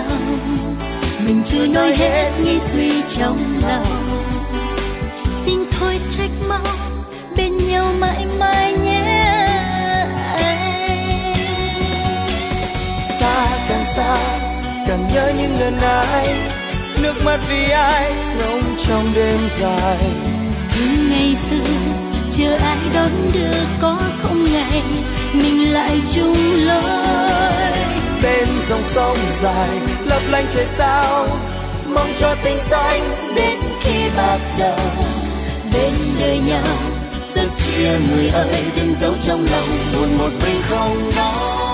lòng, mình chưa nói hết nghĩ suy trong lòng. Xin thôi trách mong bên nhau mãi mãi nhé anh. Ta càng xa càng nhớ những lần ai, nước mắt vì ai ngóng trong đêm dài. Nhưng ngày xưa chờ ai đón đưa có không ngày mình lại chung lối. Bên dòng sông dài lấp lánh trời sao, mong cho tình xanh đến khi bạc đầu. Bên đời nhau Trước kia người ơi đừng giấu trong lòng buồn một mình không nói.